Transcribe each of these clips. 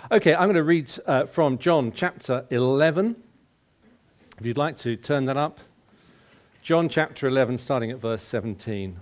Okay, I'm going to read from John chapter 11. If you'd like to turn that up. John chapter 11, starting at verse 17.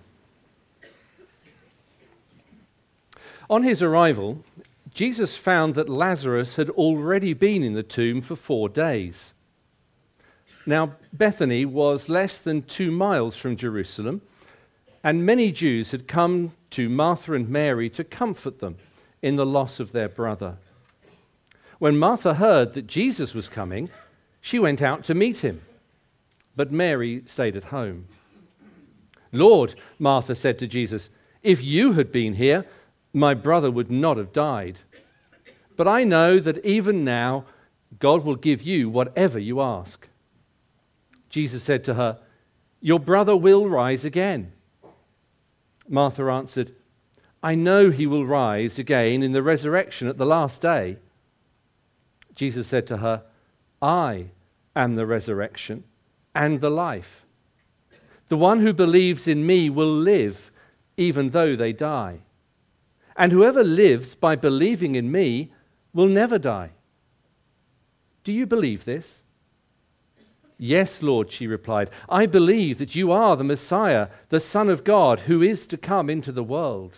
On his arrival, Jesus found that Lazarus had already been in the tomb for 4 days. Now, Bethany was less than 2 miles from Jerusalem, and many Jews had come to Martha and Mary to comfort them in the loss of their brother. When Martha heard that Jesus was coming, she went out to meet him, but Mary stayed at home. "Lord," Martha said to Jesus, "if you had been here, my brother would not have died. But I know that even now God will give you whatever you ask." Jesus said to her, "Your brother will rise again." Martha answered, "I know he will rise again in the resurrection at the last day." Jesus said to her, "I am the resurrection and the life. The one who believes in me will live even though they die. And whoever lives by believing in me will never die. Do you believe this?" "Yes, Lord," she replied. "I believe that you are the Messiah, the Son of God, who is to come into the world."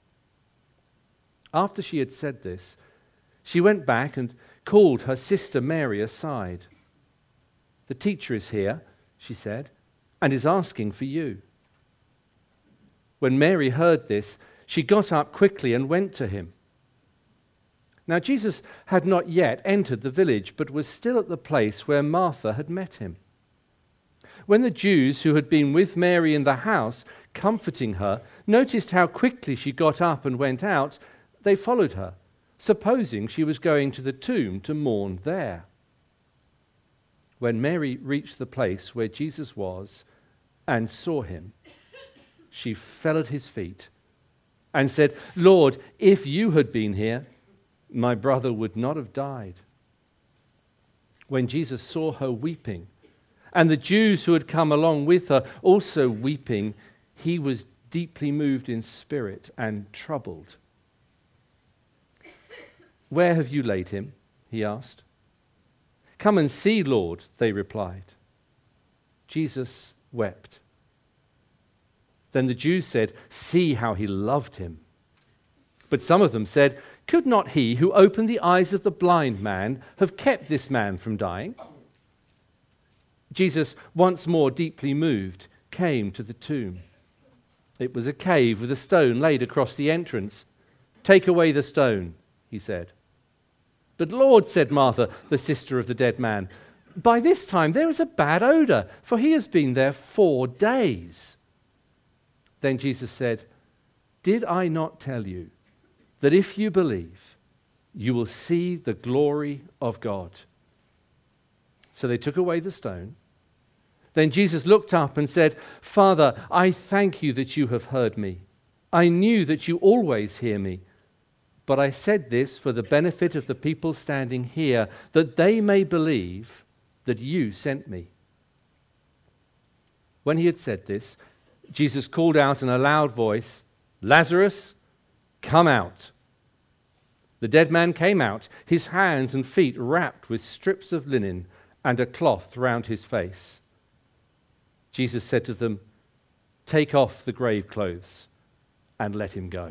After she had said this, she went back and called her sister Mary aside. "The teacher is here," she said, "and is asking for you." When Mary heard this, she got up quickly and went to him. Now Jesus had not yet entered the village, but was still at the place where Martha had met him. When the Jews who had been with Mary in the house, comforting her, noticed how quickly she got up and went out, they followed her, supposing she was going to the tomb to mourn there. When Mary reached the place where Jesus was and saw him, she fell at his feet and said, "Lord, if you had been here, my brother would not have died." When Jesus saw her weeping, and the Jews who had come along with her also weeping, he was deeply moved in spirit and troubled. "Where have you laid him?" he asked. "Come and see, Lord," they replied. Jesus wept. Then the Jews said, "See how he loved him." But some of them said, "Could not he who opened the eyes of the blind man have kept this man from dying?" Jesus, once more deeply moved, came to the tomb. It was a cave with a stone laid across the entrance. "Take away the stone," he said. "But Lord," said Martha, the sister of the dead man, "by this time there is a bad odor, for he has been there 4 days." Then Jesus said, "Did I not tell you that if you believe, you will see the glory of God?" So they took away the stone. Then Jesus looked up and said, "Father, I thank you that you have heard me. I knew that you always hear me. But I said this for the benefit of the people standing here, that they may believe that you sent me." When he had said this, Jesus called out in a loud voice, "Lazarus, come out." The dead man came out, his hands and feet wrapped with strips of linen and a cloth round his face. Jesus said to them, "Take off the grave clothes and let him go."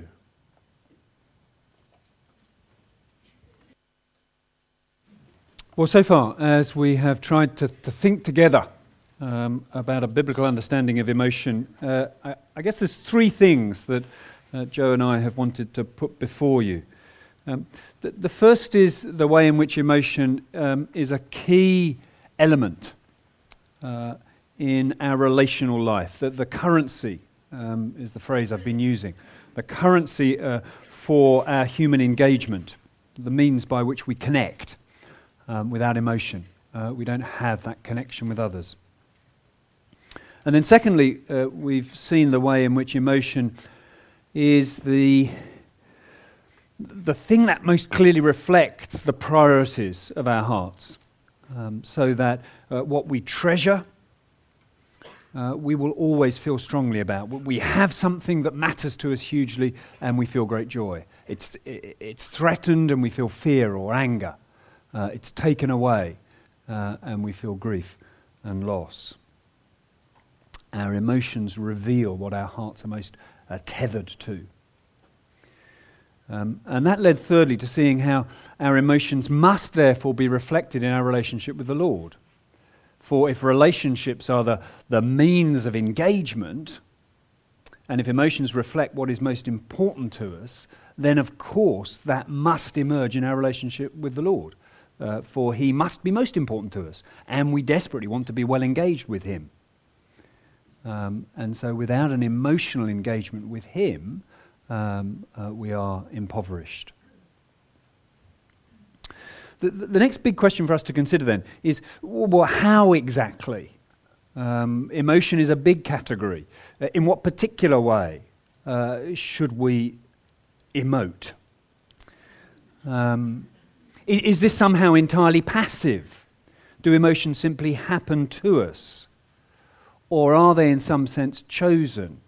Well, so far, as we have tried to think together about a biblical understanding of emotion, I guess there's 3 things that Joe and I have wanted to put before you. The first is the way in which emotion is a key element in our relational life. The currency is the phrase I've been using. The currency for our human engagement, the means by which we connect. Without emotion, we don't have that connection with others. And then secondly, we've seen the way in which emotion is the thing that most clearly reflects the priorities of our hearts. So that what we treasure, we will always feel strongly about. We have something that matters to us hugely and we feel great joy. it's threatened and we feel fear or anger. It's taken away and we feel grief and loss. Our emotions reveal what our hearts are most tethered to. And that led thirdly to seeing how our emotions must therefore be reflected in our relationship with the Lord. For if relationships are the means of engagement, and if emotions reflect what is most important to us, then of course that must emerge in our relationship with the Lord. For he must be most important to us, and we desperately want to be well engaged with him. And so without an emotional engagement with him, we are impoverished. The next big question for us to consider then is, well, how exactly? Emotion is a big category. In what particular way should we emote? Is this somehow entirely passive? Do emotions simply happen to us? Or are they in some sense chosen?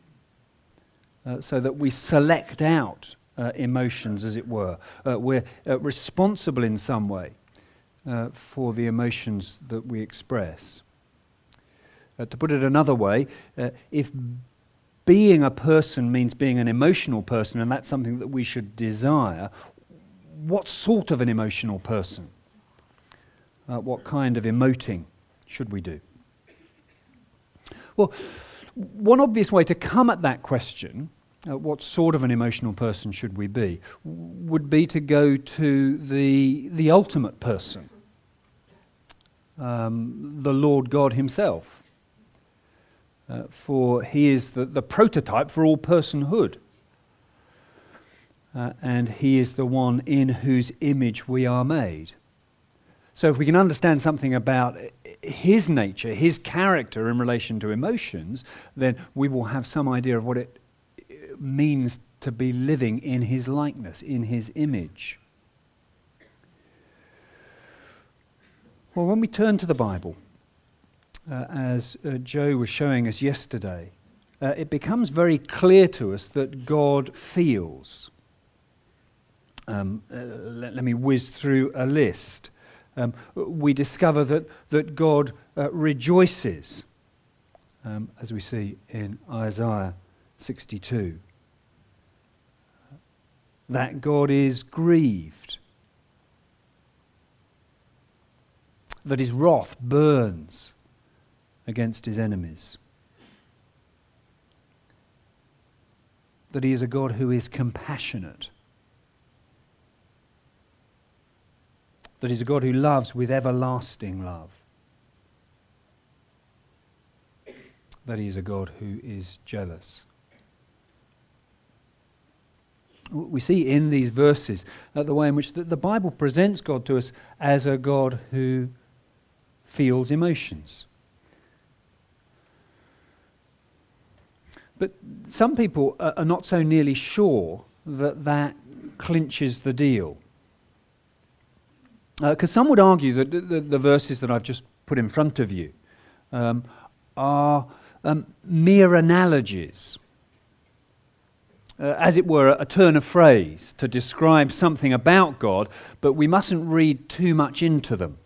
So that we select out emotions, as it were. We're responsible in some way for the emotions that we express. To put it another way, if being a person means being an emotional person, and that's something that we should desire, what sort of an emotional person? What kind of emoting should we do? Well, one obvious way to come at that question, what sort of an emotional person should we be, would be to go to the ultimate person, the Lord God himself. For he is the prototype for all personhood. And he is the one in whose image we are made. So if we can understand something about his nature, his character in relation to emotions, then we will have some idea of what it means to be living in his likeness, in his image. Well, when we turn to the Bible, as Joe was showing us yesterday, it becomes very clear to us that God feels. Let me whiz through a list. We discover that God rejoices, as we see in Isaiah 62. That God is grieved. That his wrath burns against his enemies. That he is a God who is compassionate. That he's a God who loves with everlasting love. That he is a God who is jealous. We see in these verses the way in which the Bible presents God to us as a God who feels emotions. But some people are not so nearly sure that clinches the deal. Because some would argue that the verses that I've just put in front of you are mere analogies, as it were, a turn of phrase to describe something about God, but we mustn't read too much into them.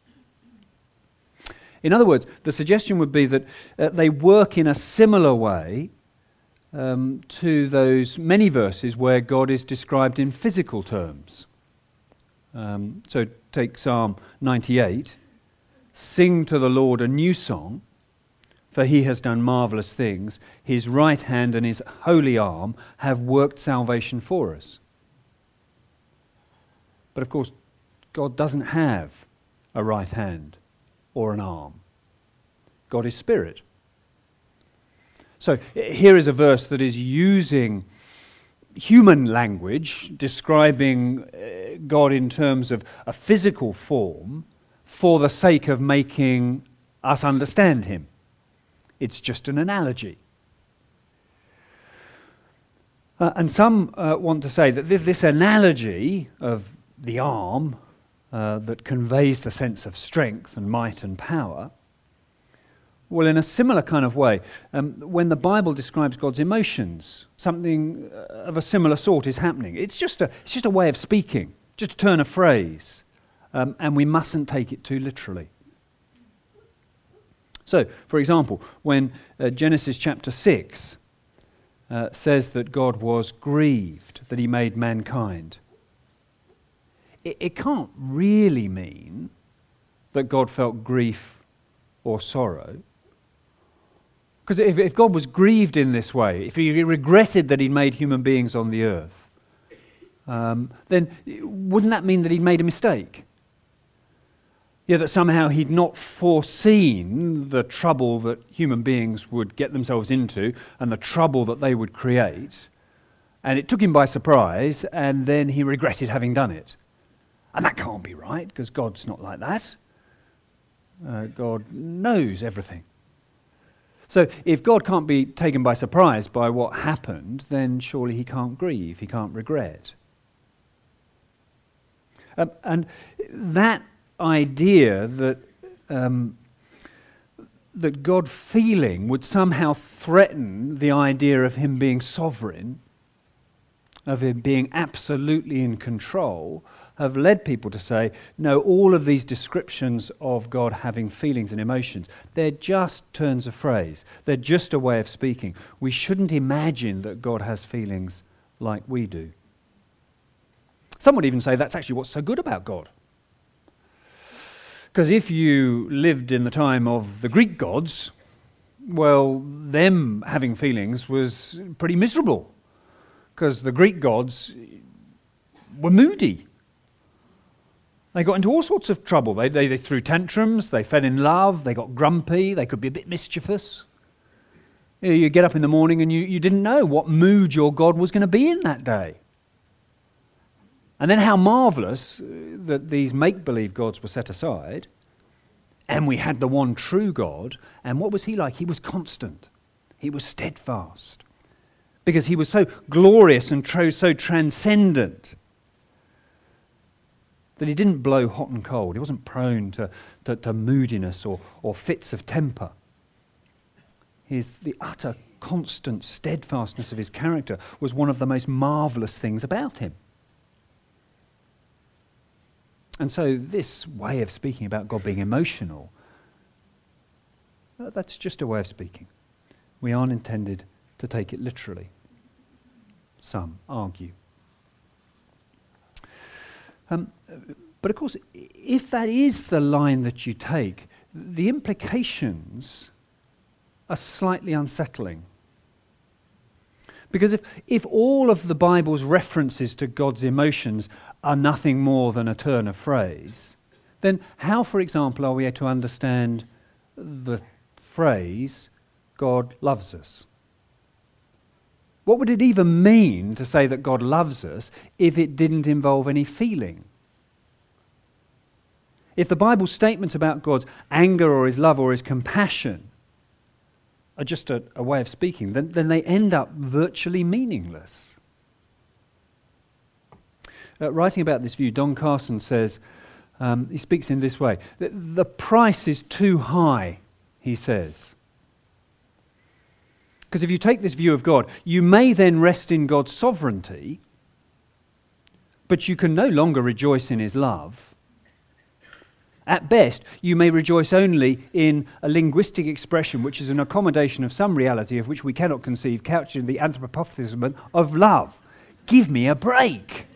In other words, the suggestion would be that they work in a similar way to those many verses where God is described in physical terms. So take Psalm 98. Sing to the Lord a new song, for he has done marvelous things. His right hand and his holy arm have worked salvation for us. But of course, God doesn't have a right hand or an arm. God is spirit. So here is a verse that is using human language, describing God in terms of a physical form for the sake of making us understand him. It's just an analogy. And some want to say that this analogy of the arm that conveys the sense of strength and might and power Well, in a similar kind of way, when the Bible describes God's emotions, something of a similar sort is happening. It's just a way of speaking, just a turn of phrase, and we mustn't take it too literally. So, for example, when Genesis chapter 6 says that God was grieved that he made mankind, it can't really mean that God felt grief or sorrow. Because if God was grieved in this way, if he regretted that he'd made human beings on the earth, then wouldn't that mean that he'd made a mistake? Yeah, that somehow he'd not foreseen the trouble that human beings would get themselves into and the trouble that they would create, and it took him by surprise, and then he regretted having done it. And that can't be right, because God's not like that. God knows everything. So if God can't be taken by surprise by what happened, then surely he can't grieve, he can't regret. And that idea that that God feeling would somehow threaten the idea of him being sovereign, of him being absolutely in control, have led people to say, no, all of these descriptions of God having feelings and emotions, they're just turns of phrase. They're just a way of speaking. We shouldn't imagine that God has feelings like we do. Some would even say that's actually what's so good about God. Because if you lived in the time of the Greek gods, well, them having feelings was pretty miserable. Because the Greek gods were moody. They got into all sorts of trouble. They threw tantrums, they fell in love, they got grumpy, they could be a bit mischievous. You get up in the morning and you didn't know what mood your God was going to be in that day. And then how marvellous that these make-believe gods were set aside, and we had the one true God. And what was he like? He was constant. He was steadfast. Because he was so glorious and so transcendent that he didn't blow hot and cold. He wasn't prone to moodiness or fits of temper. The utter constant steadfastness of his character was one of the most marvellous things about him. And so this way of speaking about God being emotional, that's just a way of speaking. We aren't intended to take it literally. Some argue. But of course, if that is the line that you take, the implications are slightly unsettling. Because if all of the Bible's references to God's emotions are nothing more than a turn of phrase, then how, for example, are we to understand the phrase, God loves us? What would it even mean to say that God loves us if it didn't involve any feeling? If the Bible's statements about God's anger or his love or his compassion are just a way of speaking, then they end up virtually meaningless. Writing about this view, Don Carson says, he speaks in this way, the price is too high, he says. Because if you take this view of God, you may then rest in God's sovereignty, but you can no longer rejoice in his love. At best, you may rejoice only in a linguistic expression which is an accommodation of some reality of which we cannot conceive, couched in the anthropomorphism of love. Give me a break.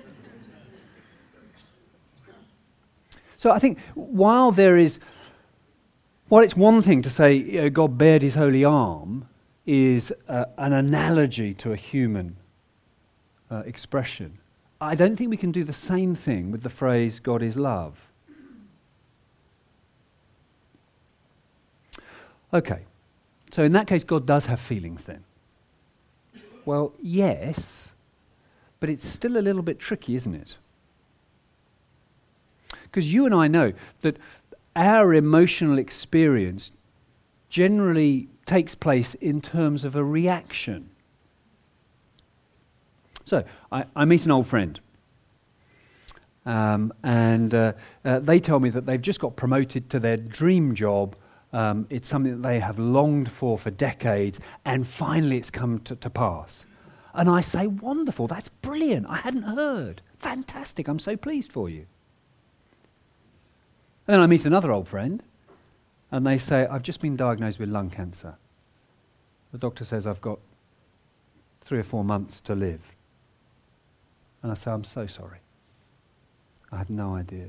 So I think while it's one thing to say God bared his holy arm is an analogy to a human expression, I don't think we can do the same thing with the phrase God is love. Okay, so in that case, God does have feelings then. Well, yes, but it's still a little bit tricky, isn't it? Because you and I know that our emotional experience generally takes place in terms of a reaction. So, I meet an old friend, and they tell me that they've just got promoted to their dream job It's something that they have longed for decades, and finally it's come to pass. And I say, wonderful, that's brilliant, I hadn't heard. Fantastic, I'm so pleased for you. And then I meet another old friend, and they say, I've just been diagnosed with lung cancer. The doctor says I've got 3 or 4 months to live. And I say, I'm so sorry. I had no idea.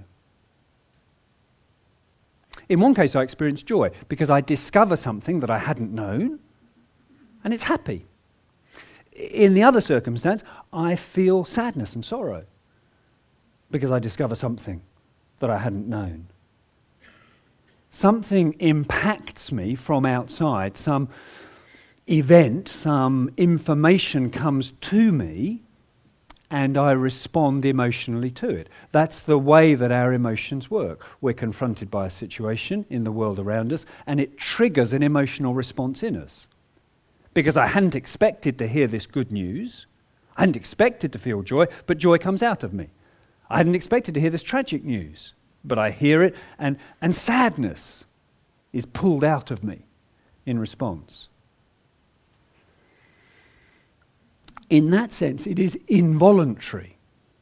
In one case, I experienced joy because I discover something that I hadn't known, and it's happy. In the other circumstance, I feel sadness and sorrow because I discover something that I hadn't known. Something impacts me from outside, some event, some information comes to me, and I respond emotionally to it. That's the way that our emotions work. We're confronted by a situation in the world around us, and it triggers an emotional response in us. Because I hadn't expected to hear this good news, I hadn't expected to feel joy, but joy comes out of me. I hadn't expected to hear this tragic news, but I hear it, and sadness is pulled out of me in response. In that sense, it is involuntary.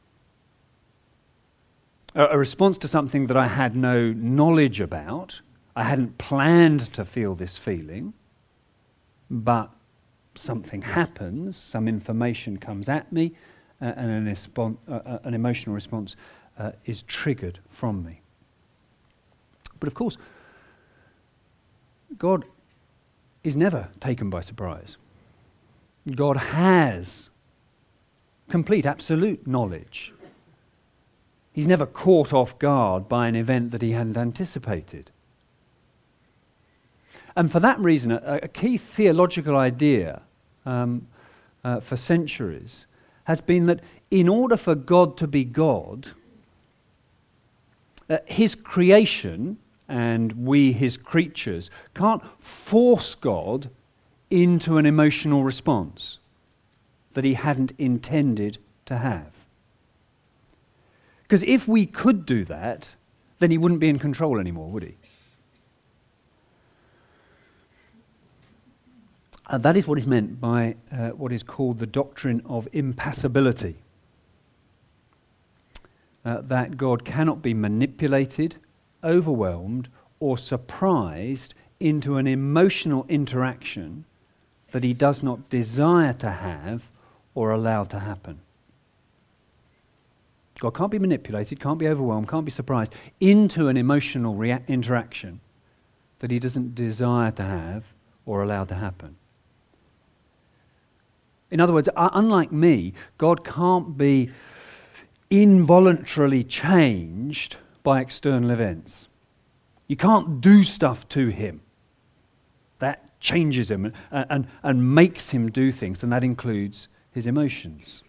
A response to something that I had no knowledge about. I hadn't planned to feel this feeling, but something happens, some information comes at me, and an emotional response is triggered from me. But of course, God is never taken by surprise. God has complete, absolute knowledge. He's never caught off guard by an event that he hadn't anticipated. And for that reason, a key theological idea for centuries has been that in order for God to be God, his creation, and we, his creatures, can't force God into an emotional response that he hadn't intended to have. Because if we could do that, then he wouldn't be in control anymore, would he? That is what is meant by what is called the doctrine of impassibility. That God cannot be manipulated, overwhelmed, or surprised into an emotional interaction that he does not desire to have or allow to happen. God can't be manipulated, can't be overwhelmed, can't be surprised into an emotional interaction that he doesn't desire to have or allow to happen. In other words, unlike me, God can't be involuntarily changed by external events. You can't do stuff to him that changes him and makes him do things, and that includes his emotions.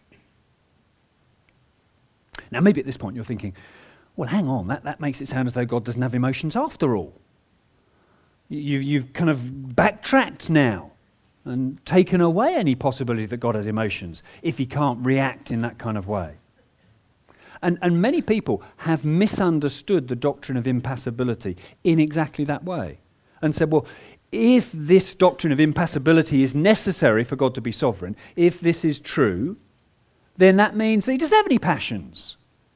Now, maybe at this point you're thinking, well, hang on, that makes it sound as though God doesn't have emotions after all. You've kind of backtracked now and taken away any possibility that God has emotions if he can't react in that kind of way. And many people have misunderstood the doctrine of impassibility in exactly that way and said, well, if this doctrine of impassibility is necessary for God to be sovereign, if this is true, then that means that he doesn't have any passions.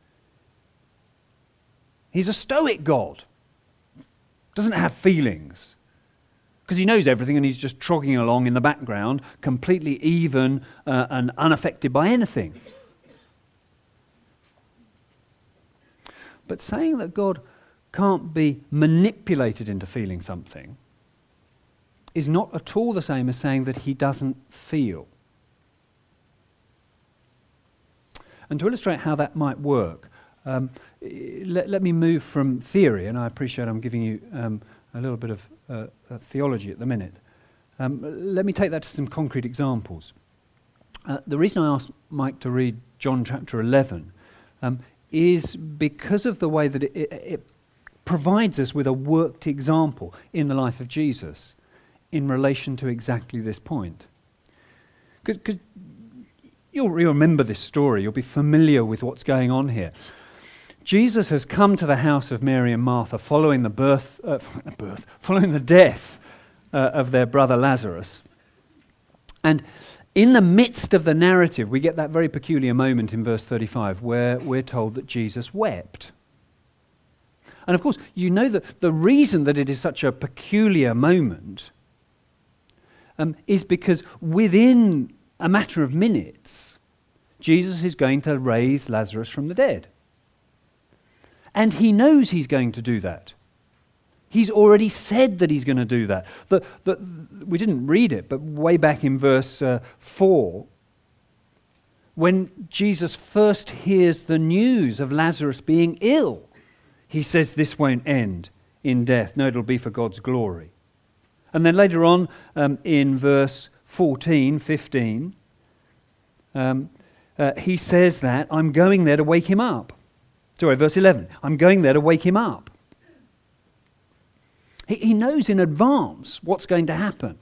He's a stoic God. Doesn't have feelings. Because he knows everything and he's just trogging along in the background, completely even and unaffected by anything. But saying that God can't be manipulated into feeling something is not at all the same as saying that he doesn't feel. And to illustrate how that might work, let me move from theory, and I appreciate I'm giving you a little bit of theology at the minute. Let me take that to some concrete examples. The reason I asked Mike to read John chapter 11 is because of the way that it provides us with a worked example in the life of Jesus in relation to exactly this point. Because you'll remember this story, you'll be familiar with what's going on here. Jesus has come to the house of Mary and Martha following the following the death of their brother Lazarus. And in the midst of the narrative, we get that very peculiar moment in verse 35 where we're told that Jesus wept. And of course, you know that the reason that it is such a peculiar moment is because within a matter of minutes, Jesus is going to raise Lazarus from the dead. And he knows he's going to do that. He's already said that he's going to do that. We didn't read it, but way back in verse 4, when Jesus first hears the news of Lazarus being ill, he says this won't end in death. No, it'll be for God's glory. And then later on in verse 14, 15, he says that I'm going there to wake him up. Sorry, verse 11, I'm going there to wake him up. He knows in advance what's going to happen.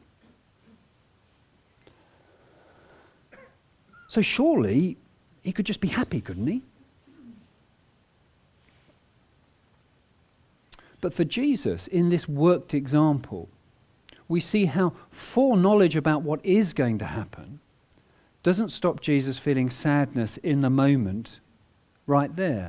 So surely he could just be happy, couldn't he? But for Jesus, in this worked example, we see how foreknowledge about what is going to happen doesn't stop Jesus feeling sadness in the moment right there.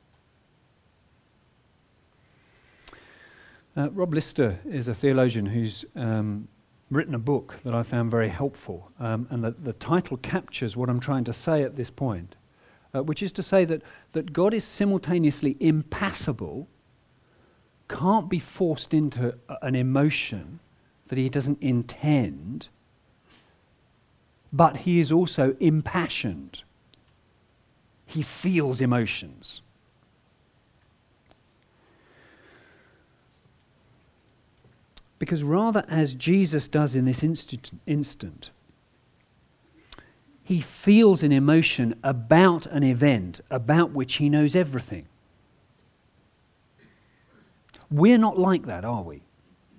Rob Lister is a theologian who's written a book that I found very helpful, and the title captures what I'm trying to say at this point, which is to say that God is simultaneously impassible, can't be forced into an emotion that he doesn't intend, but he is also impassioned. He feels emotions. Because rather, as Jesus does in this instant, he feels an emotion about an event about which he knows everything. We're not like that, are we?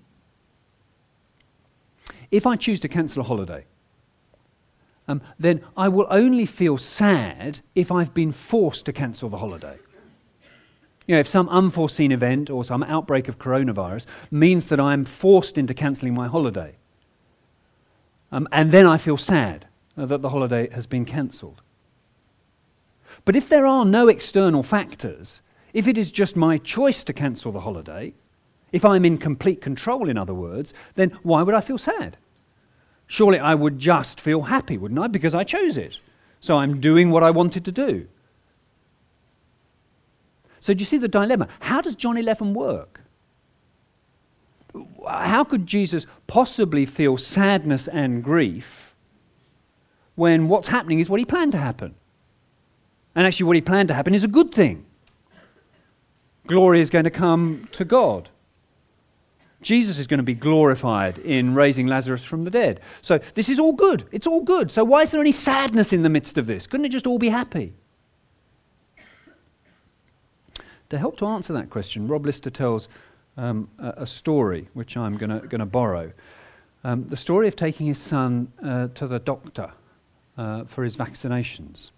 If I choose to cancel a holiday, then I will only feel sad if I've been forced to cancel the holiday. You know, if some unforeseen event or some outbreak of coronavirus means that I'm forced into cancelling my holiday, and then I feel sad that the holiday has been cancelled. But if there are no external factors, if it is just my choice to cancel the holiday, if I'm in complete control, in other words, then why would I feel sad? Surely I would just feel happy, wouldn't I? Because I chose it. So I'm doing what I wanted to do. So do you see the dilemma? How does John 11 work? How could Jesus possibly feel sadness and grief when what's happening is what he planned to happen? And actually what he planned to happen is a good thing. Glory is going to come to God. Jesus is going to be glorified in raising Lazarus from the dead. So this is all good. It's all good. So why is there any sadness in the midst of this? Couldn't it just all be happy? To help to answer that question, Rob Lister tells a story, which I'm going to borrow. The story of taking his son to the doctor for his vaccinations.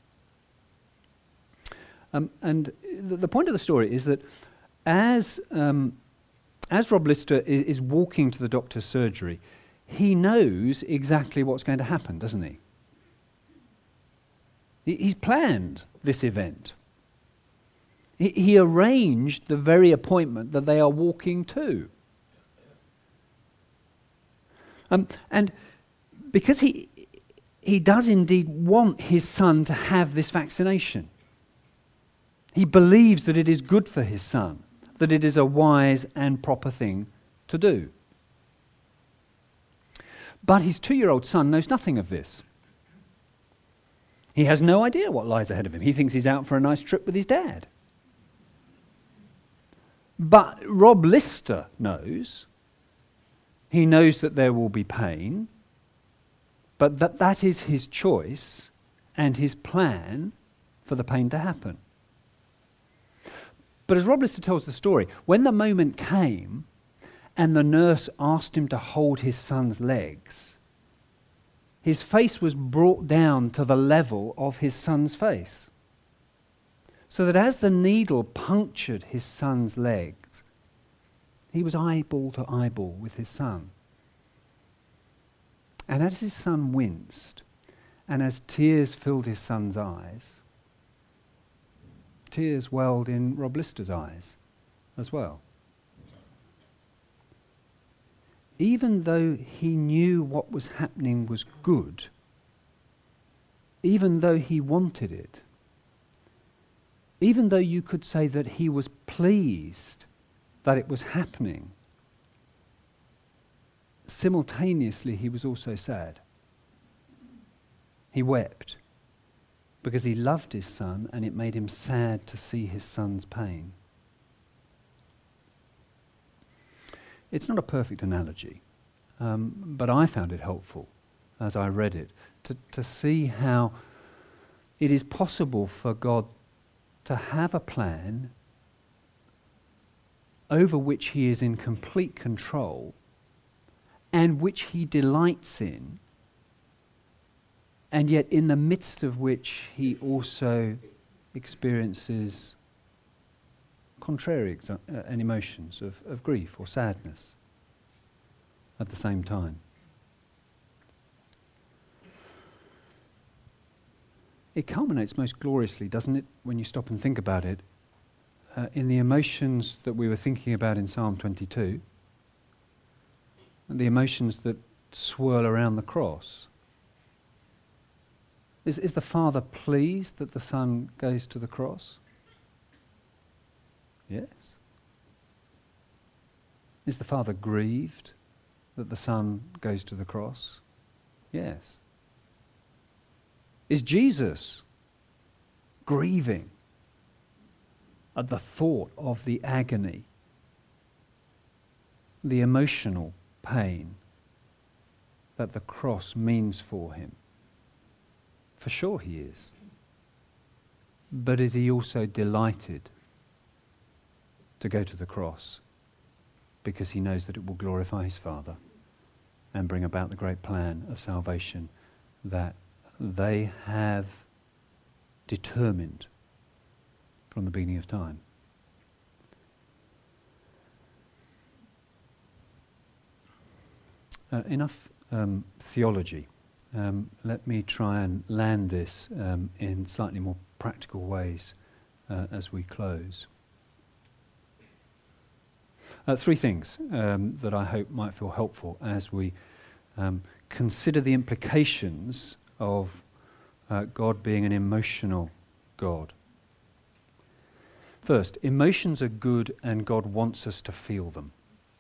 And the point of the story is that as Rob Lister is walking to the doctor's surgery, he knows exactly what's going to happen, doesn't he? He's planned this event. He arranged the very appointment that they are walking to. And because he does indeed want his son to have this vaccination. He believes that it is good for his son, that it is a wise and proper thing to do. But his 2-year-old son knows nothing of this. He has no idea what lies ahead of him. He thinks he's out for a nice trip with his dad. But Rob Lister knows. He knows that there will be pain, but that is his choice and his plan for the pain to happen. But as Rob Lister tells the story, when the moment came and the nurse asked him to hold his son's legs, his face was brought down to the level of his son's face. So that as the needle punctured his son's legs, he was eyeball to eyeball with his son. And as his son winced, and as tears filled his son's eyes, tears welled in Rob Lister's eyes as well. Even though he knew what was happening was good, even though he wanted it, even though you could say that he was pleased that it was happening, simultaneously he was also sad. He wept because he loved his son and it made him sad to see his son's pain. It's not a perfect analogy, but I found it helpful as I read it to see how it is possible for God to have a plan over which he is in complete control and which he delights in, and yet in the midst of which he also experiences contrary emotions of grief or sadness at the same time. It culminates most gloriously, doesn't it, when you stop and think about it, in the emotions that we were thinking about in Psalm 22, and the emotions that swirl around the cross. Is the Father pleased that the Son goes to the cross? Yes. Is the Father grieved that the Son goes to the cross? Yes. Is Jesus grieving at the thought of the agony, the emotional pain that the cross means for him? For sure he is. But is he also delighted to go to the cross because he knows that it will glorify his Father and bring about the great plan of salvation that they have determined from the beginning of time? Enough theology. Let me try and land this in slightly more practical ways as we close. Three things that I hope might feel helpful as we consider the implications of God being an emotional God. First, emotions are good and God wants us to feel them.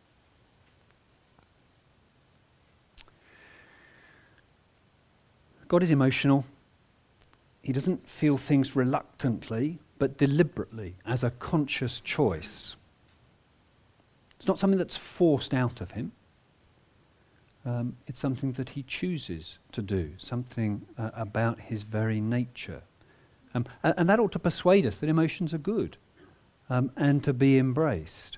God is emotional. He doesn't feel things reluctantly, but deliberately, as a conscious choice. It's not something that's forced out of him. It's something that he chooses to do, something about his very nature. And that ought to persuade us that emotions are good and to be embraced.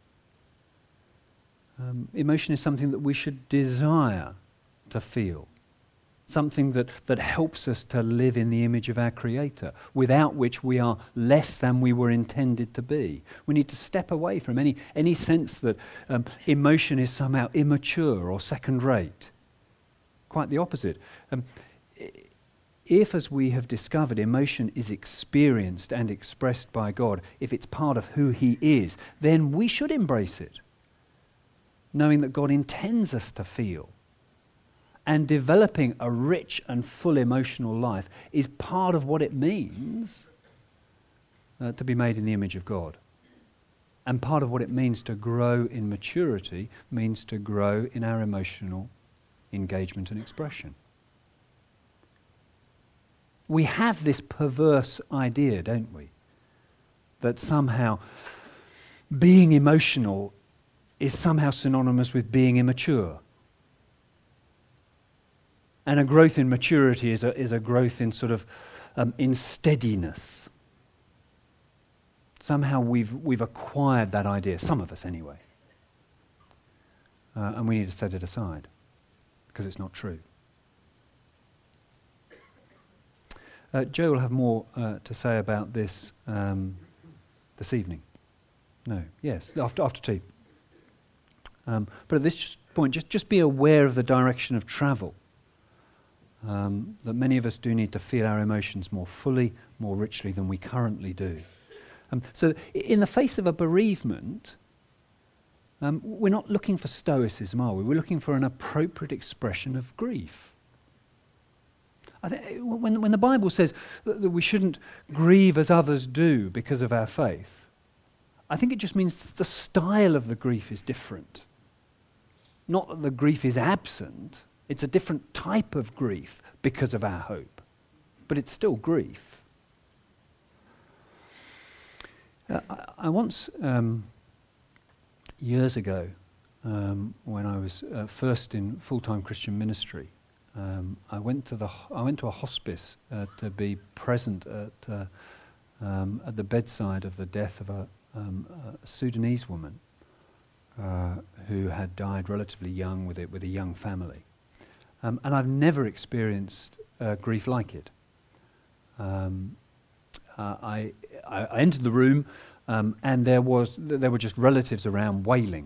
Emotion is something that we should desire to feel. Something that helps us to live in the image of our Creator, without which we are less than we were intended to be. We need to step away from any sense that emotion is somehow immature or second-rate. Quite the opposite. If, as we have discovered, emotion is experienced and expressed by God, if it's part of who He is, then we should embrace it, knowing that God intends us to feel. And developing a rich and full emotional life is part of what it means to be made in the image of God. And part of what it means to grow in maturity means to grow in our emotional engagement and expression. We have this perverse idea, don't we? That somehow being emotional is somehow synonymous with being immature. And a growth in maturity is a growth in sort of in steadiness. Somehow we've acquired that idea, some of us anyway. And we need to set it aside, because it's not true. Joe will have more to say about this this evening. No, yes, after tea. But at this point, just be aware of the direction of travel. That many of us do need to feel our emotions more fully, more richly than we currently do. So in the face of a bereavement, we're not looking for stoicism, are we? We're looking for an appropriate expression of grief. I think when the Bible says that we shouldn't grieve as others do because of our faith, I think it just means that the style of the grief is different. Not that the grief is absent, it's a different type of grief because of our hope. But it's still grief. I once, years ago, when I was first in full-time Christian ministry, I went to a hospice to be present at the bedside of the death of a Sudanese woman who had died relatively young with a young family. And I've never experienced grief like it. I entered the room, and there were just relatives around wailing.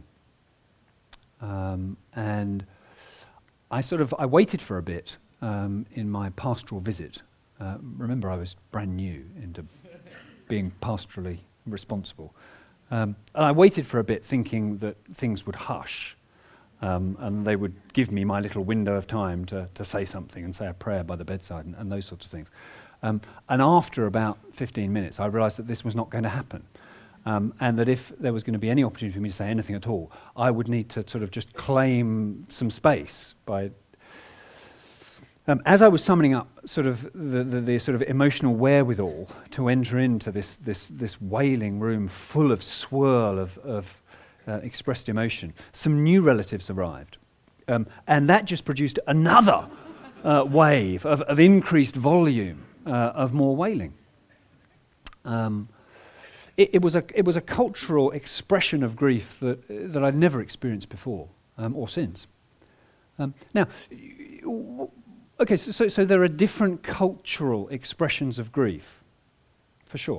And I waited for a bit in my pastoral visit. Remember, I was brand new into being pastorally responsible. And I waited for a bit thinking that things would hush. And they would give me my little window of time to say something and say a prayer by the bedside and those sorts of things. And after about 15 minutes, I realised that this was not going to happen. And that if there was going to be any opportunity for me to say anything at all, I would need to sort of just claim some space by... as I was summoning up sort of the sort of emotional wherewithal to enter into this wailing room full of swirl of expressed emotion, some new relatives arrived. And that just produced another wave of increased volume of more wailing. It was a cultural expression of grief that I'd never experienced before or since. Now, okay, so there are different cultural expressions of grief, for sure.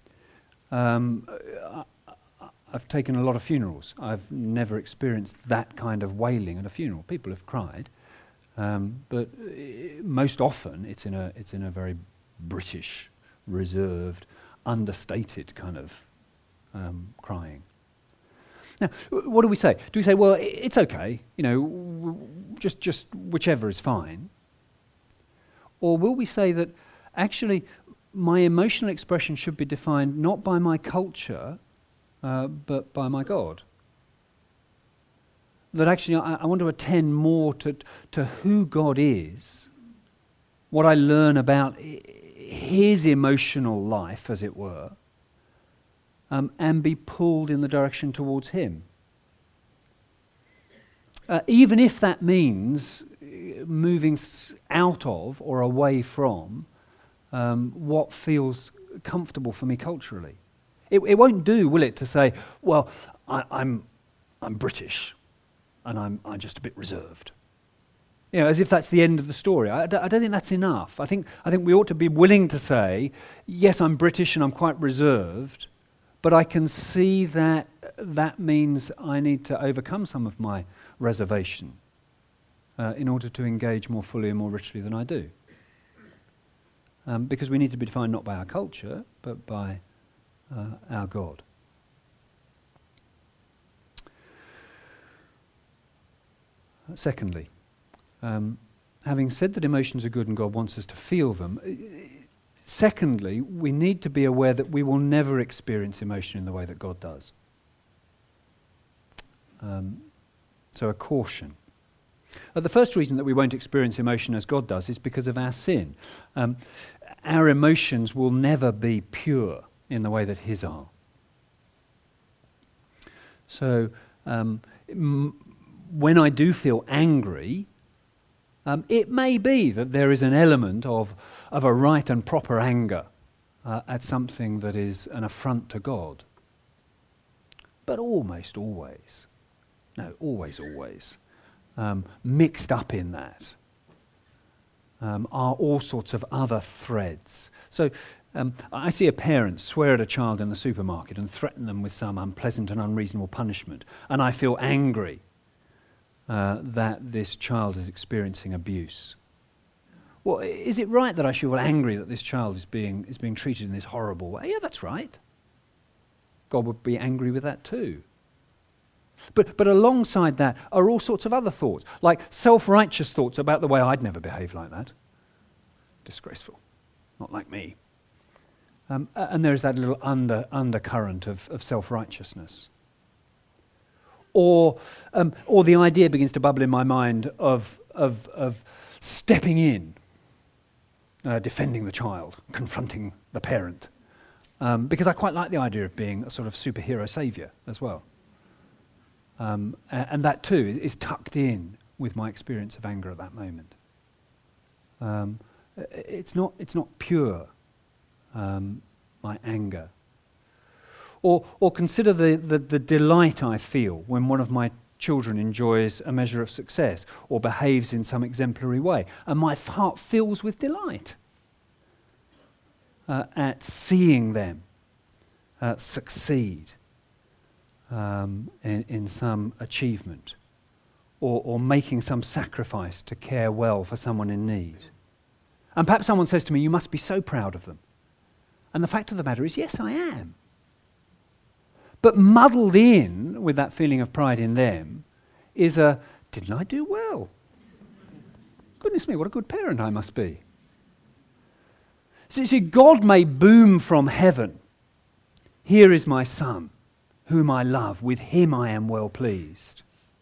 I've taken a lot of funerals. I've never experienced that kind of wailing at a funeral. People have cried, but most often it's in a very British, reserved, understated kind of crying. Now, what do we say? Do we say, well, it's okay, just whichever is fine? Or will we say that actually my emotional expression should be defined not by my culture, but by my God? That actually I want to attend more to who God is, what I learn about his emotional life, as it were, and be pulled in the direction towards him. Even if that means moving out of or away from what feels comfortable for me culturally. It won't do, will it, to say, well, I'm British and I'm just a bit reserved. As if that's the end of the story. I don't think that's enough. I think we ought to be willing to say, yes, I'm British and I'm quite reserved, but I can see that means I need to overcome some of my reservation in order to engage more fully and more richly than I do. Because we need to be defined not by our culture, but by our God. Secondly, having said that emotions are good and God wants us to feel them, secondly, we need to be aware that we will never experience emotion in the way that God does. So a caution. The first reason that we won't experience emotion as God does is because of our sin. Our emotions will never be pure in the way that his are. So when I do feel angry, it may be that there is an element of a right and proper anger at something that is an affront to God. But almost always, mixed up in that are all sorts of other threads. So I see a parent swear at a child in the supermarket and threaten them with some unpleasant and unreasonable punishment, and I feel angry that this child is experiencing abuse. Well, is it right that I should feel angry that this child is being treated in this horrible way? Yeah, that's right. God would be angry with that too. But alongside that are all sorts of other thoughts, like self-righteous thoughts about the way I'd never behave like that. Disgraceful. Not like me. And there's that little undercurrent of self-righteousness. Or the idea begins to bubble in my mind of stepping in, defending the child, confronting the parent. Because I quite like the idea of being a sort of superhero saviour as well. And that too is tucked in with my experience of anger at that moment. It's not pure, my anger. Or consider the delight I feel when one of my children enjoys a measure of success or behaves in some exemplary way, and my heart fills with delight at seeing them succeed in some achievement, or making some sacrifice to care well for someone in need. And perhaps someone says to me, "You must be so proud of them." And the fact of the matter is, yes, I am. But muddled in with that feeling of pride in them is didn't I do well? Goodness me, what a good parent I must be. So you see, God may boom from heaven, "Here is my son, whom I love, with him I am well pleased."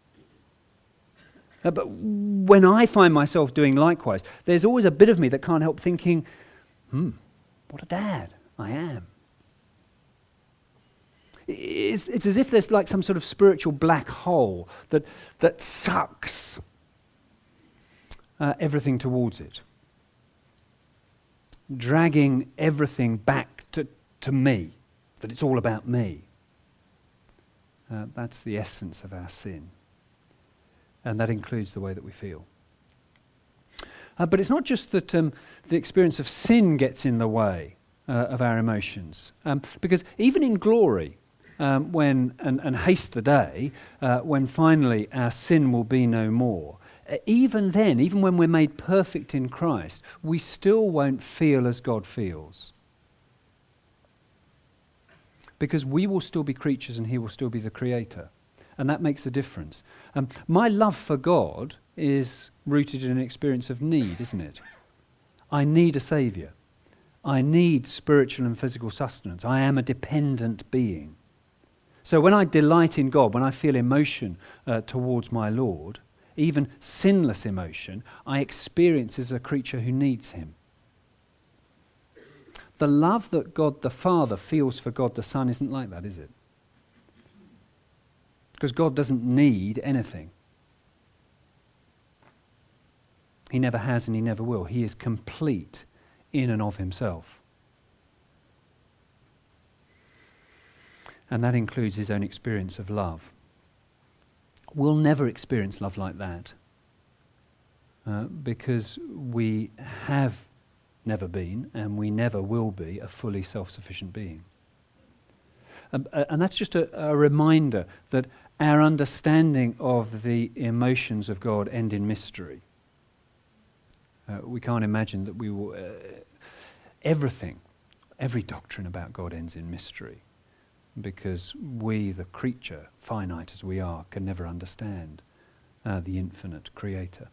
But when I find myself doing likewise, there's always a bit of me that can't help thinking, what a dad I am. It's as if there's like some sort of spiritual black hole that sucks everything towards it, dragging everything back to me, that it's all about me. That's the essence of our sin. And that includes the way that we feel. But it's not just that the experience of sin gets in the way of our emotions. Because even in glory, and haste the day, when finally our sin will be no more, even then, even when we're made perfect in Christ, we still won't feel as God feels. Because we will still be creatures and he will still be the creator. And that makes a difference. My love for God is rooted in an experience of need, isn't it? I need a saviour. I need spiritual and physical sustenance. I am a dependent being. So when I delight in God, when I feel emotion towards my Lord, even sinless emotion, I experience as a creature who needs him. The love that God the Father feels for God the Son isn't like that, is it? Because God doesn't need anything. He never has and he never will. He is complete in and of himself. And that includes his own experience of love. We'll never experience love like that because we have never been and we never will be a fully self-sufficient being. And that's just a reminder that our understanding of the emotions of God end in mystery. We can't imagine that we will... every doctrine about God ends in mystery, because we, the creature, finite as we are, can never understand the infinite creator.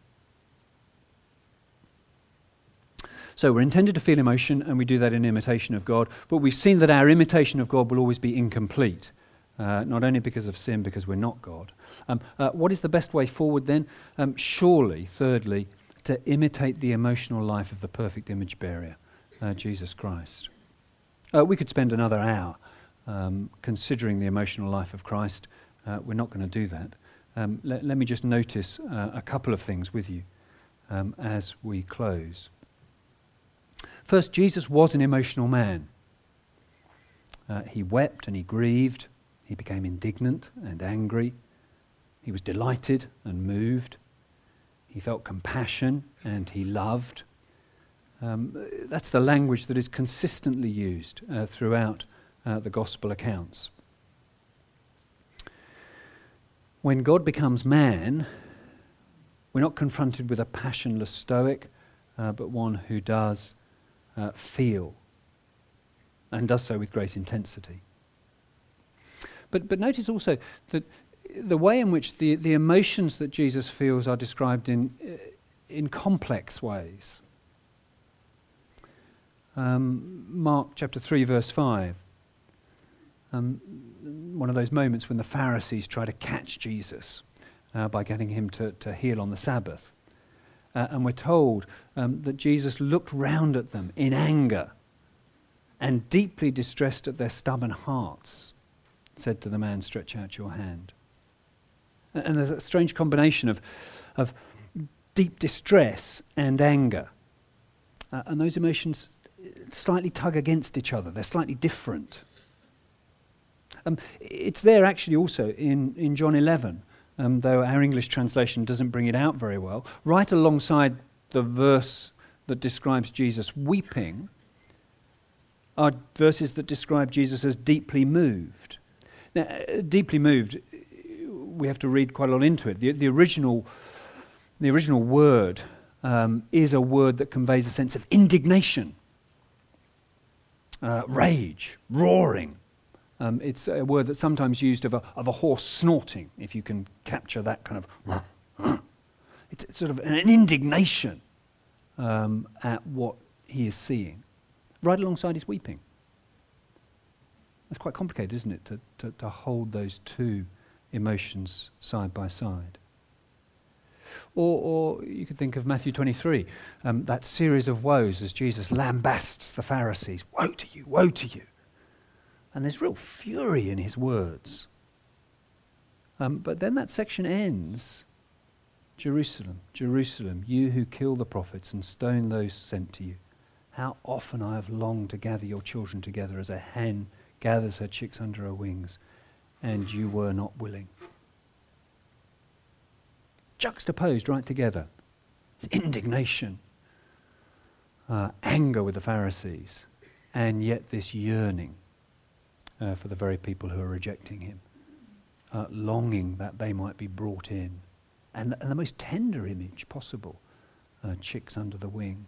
So we're intended to feel emotion, and we do that in imitation of God, but we've seen that our imitation of God will always be incomplete, not only because of sin, because we're not God. What is the best way forward then? Surely, thirdly, to imitate the emotional life of the perfect image bearer, Jesus Christ. We could spend another hour considering the emotional life of Christ. We're not going to do that. Let me just notice a couple of things with you as we close. First, Jesus was an emotional man. He wept and he grieved. He became indignant and angry. He was delighted and moved. He felt compassion and he loved That's the language that is consistently used throughout the gospel accounts. When God becomes man, we're not confronted with a passionless stoic, but one who does feel, and does so with great intensity. But notice also that the way in which the emotions that Jesus feels are described in complex ways. Mark chapter 3 verse 5. One of those moments when the Pharisees try to catch Jesus by getting him to heal on the Sabbath. And we're told that Jesus looked round at them in anger and deeply distressed at their stubborn hearts, said to the man, "Stretch out your hand." And there's a strange combination of deep distress and anger. And those emotions slightly tug against each other. They're slightly different. It's there actually also in John 11, though our English translation doesn't bring it out very well. Right alongside the verse that describes Jesus weeping are verses that describe Jesus as deeply moved. Now, deeply moved, we have to read quite a lot into it. The original word is a word that conveys a sense of indignation, rage, roaring. It's a word that's sometimes used of a horse snorting, if you can capture that kind of... It's sort of an indignation at what he is seeing, right alongside his weeping. It's quite complicated, isn't it, to hold those two emotions side by side. Or you could think of Matthew 23, that series of woes as Jesus lambasts the Pharisees. Woe to you, woe to you. And there's real fury in his words. But then that section ends. Jerusalem, Jerusalem, you who kill the prophets and stone those sent to you. How often I have longed to gather your children together as a hen gathers her chicks under her wings, and you were not willing. Juxtaposed right together. It's indignation, anger with the Pharisees, and yet this yearning for the very people who are rejecting him, longing that they might be brought in. And the most tender image possible, chicks under the wing.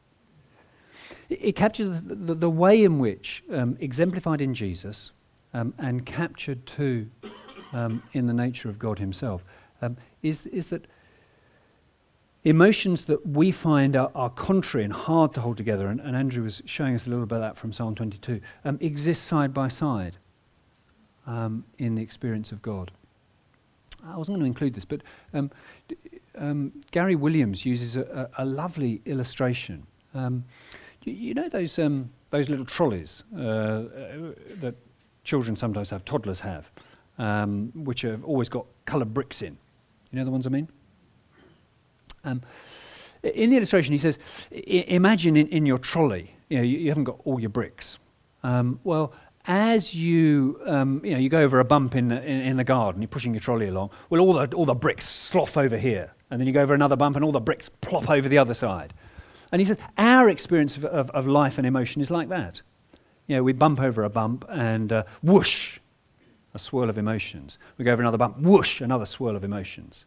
It captures the way in which, exemplified in Jesus, and captured too in the nature of God himself, is that emotions that we find are contrary and hard to hold together, and Andrew was showing us a little bit of that from Psalm 22, exist side by side in the experience of God. I wasn't going to include this, but Gary Williams uses a lovely illustration. You know those little trolleys that children sometimes have, toddlers have, which have always got coloured bricks in. You know the ones I mean? In the illustration, he says, imagine in your trolley, you haven't got all your bricks. Well, as you go over a bump in the garden, you're pushing your trolley along. Well, all the bricks slough over here, and then you go over another bump, and all the bricks plop over the other side. And he said, our experience of life and emotion is like that. We bump over a bump, and whoosh, a swirl of emotions. We go over another bump, whoosh, another swirl of emotions.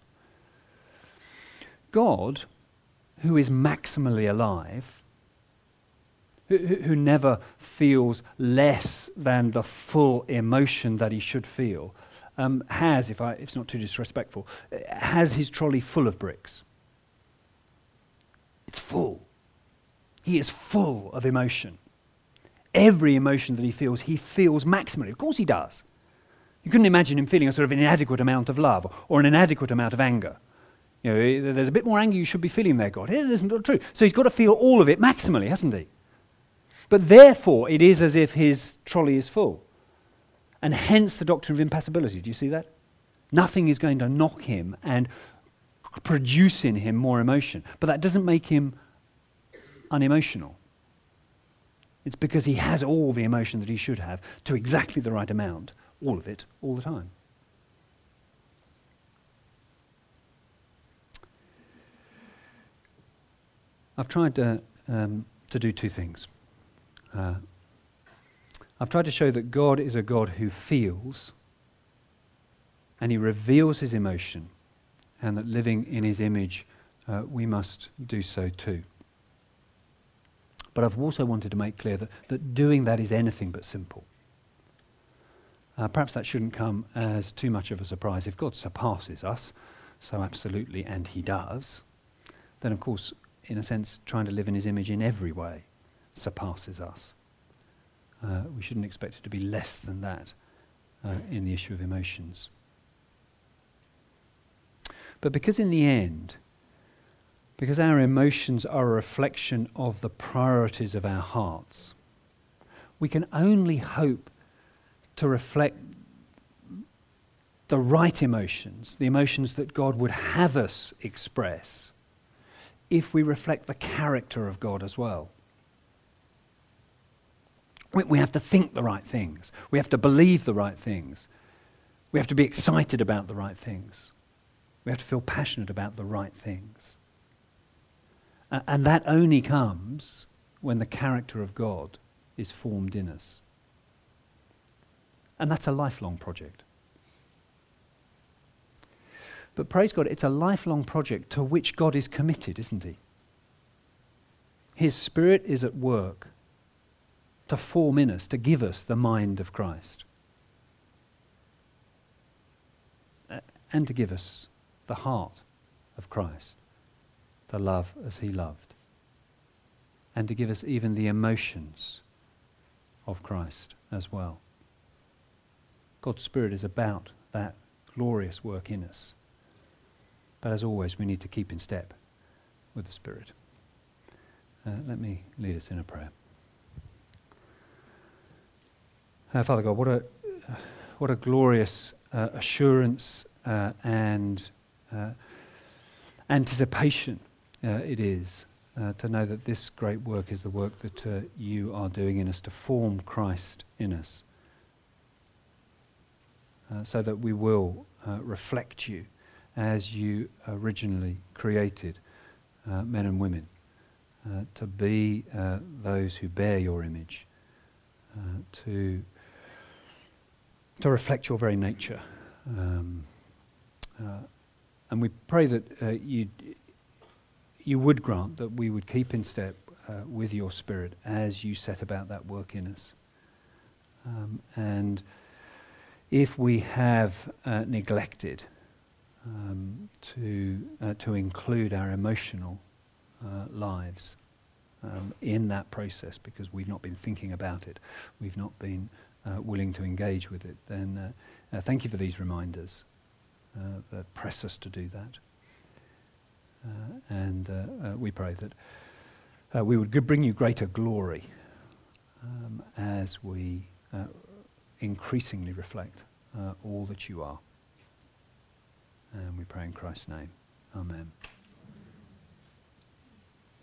God, who is maximally alive, who never feels less than the full emotion that he should feel, has, if it's not too disrespectful, has his trolley full of bricks. It's full. He is full of emotion. Every emotion that he feels maximally. Of course he does. You couldn't imagine him feeling a sort of inadequate amount of love or an inadequate amount of anger. There's a bit more anger you should be feeling there, God. It isn't true. So he's got to feel all of it maximally, hasn't he? But therefore, it is as if his trolley is full. And hence the doctrine of impassibility. Do you see that? Nothing is going to knock him and produce in him more emotion. But that doesn't make him unemotional. It's because he has all the emotion that he should have to exactly the right amount, all of it, all the time. I've tried to to do two things. I've tried to show that God is a God who feels, and he reveals his emotion, and that living in his image, we must do so too. But I've also wanted to make clear that doing that is anything but simple. Perhaps that shouldn't come as too much of a surprise. If God surpasses us, so absolutely, and he does, then of course, in a sense, trying to live in his image in every way surpasses us. We shouldn't expect it to be less than that in the issue of emotions. But because in the end, because our emotions are a reflection of the priorities of our hearts, we can only hope to reflect the right emotions, the emotions that God would have us express, if we reflect the character of God as well. We have to think the right things. We have to believe the right things. We have to be excited about the right things. We have to feel passionate about the right things. And that only comes when the character of God is formed in us. And that's a lifelong project. But praise God, it's a lifelong project to which God is committed, isn't he? His Spirit is at work to form in us, to give us the mind of Christ. And to give us the heart of Christ, to love as he loved. And to give us even the emotions of Christ as well. God's Spirit is about that glorious work in us. But as always, we need to keep in step with the Spirit. Let me lead us in a prayer. Father God, what a glorious assurance and anticipation it is to know that this great work is the work that you are doing in us to form Christ in us, so that we will reflect you as you originally created men and women, to be those who bear your image, to reflect your very nature. And we pray that you would grant that we would keep in step with your Spirit as you set about that work in us. And if we have neglected to include our emotional lives in that process because we've not been thinking about it, we've not been willing to engage with it, then thank you for these reminders that press us to do that. And we pray that we would bring you greater glory as we increasingly reflect all that you are. And we pray in Christ's name. Amen.